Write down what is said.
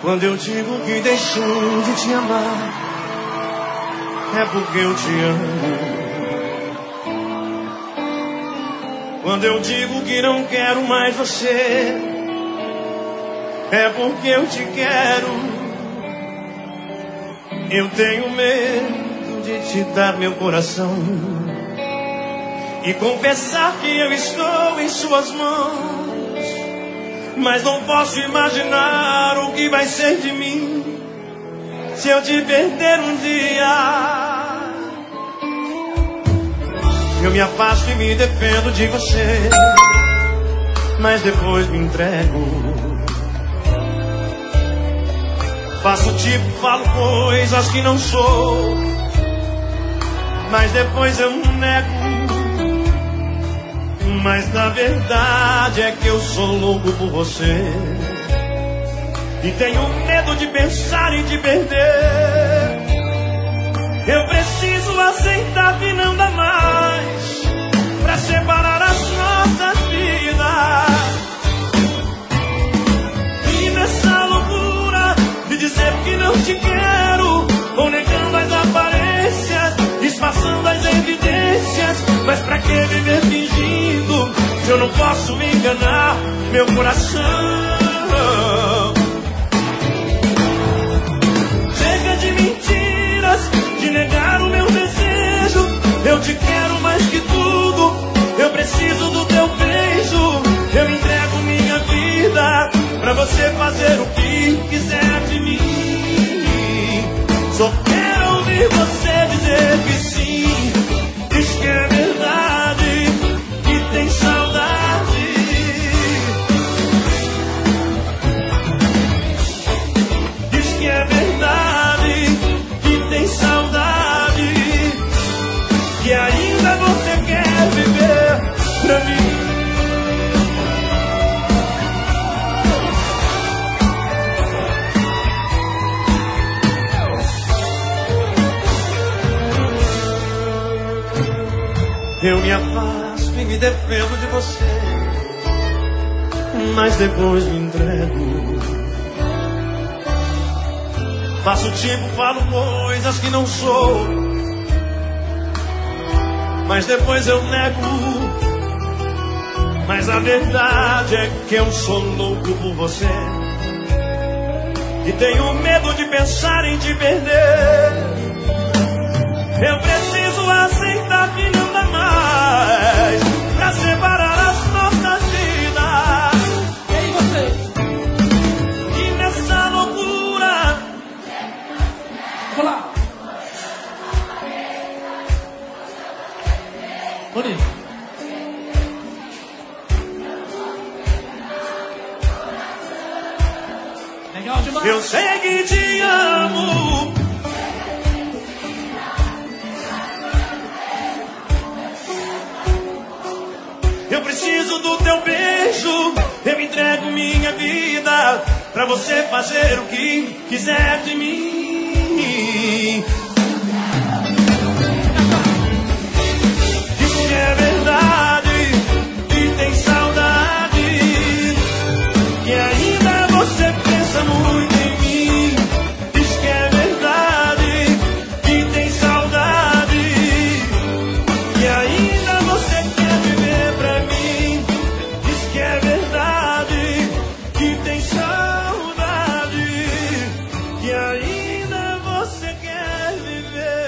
Quando eu digo que deixei de te amar, é porque eu te amo. Quando eu digo que não quero mais você, é porque eu te quero. Eu tenho medo de te dar meu coração e confessar que eu estou em suas mãos. Mas não posso imaginar o que vai ser de mim se eu te perder um dia. Eu me afasto e me defendo de você, mas depois me entrego. Faço tipo, falo coisas que não sou, mas depois eu nego. Mas na verdade é que eu sou louco por você e tenho medo de pensar em te perder. Eu preciso aceitar que não dá mais pra separar as nossas vidas. E nessa loucura de dizer que não te quero, vou negando as aparências, disfarçando as evidências. Mas pra que viver fingindo se eu não posso enganar meu coração? Chega de mentiras, de negar o meu desejo. Eu te quero mais que tudo, eu preciso do teu beijo. Eu entrego minha vida pra você fazer o que quiser de mim. Só quero ouvir você dizer que sim. Diz que é verdade, que tem saudade. Diz que é verdade, que tem saudade, que ainda você quer viver pra mim. Eu me afasto e me defendo de você, mas depois me entrego. Faço tipo, falo coisas que não sou, mas depois eu nego. Mas a verdade é que eu sou louco por você e tenho medo de pensar em te perder. Eu preciso aceitar que não dá mais pra separar as nossas vidas. Ei, você! E nessa loucura, Vamos lá! Bonito! Legal demais! eu sei que te amo. Eu preciso do teu beijo, eu entrego minha vida pra você fazer o que quiser de mim. Diz que é verdade, que tem saudade, que ainda você pensa muito em mim. Diz que é verdade, que tem saudade, que ainda você quer viver pra mim. Diz que é verdade, que tem saudade, que ainda você quer viver.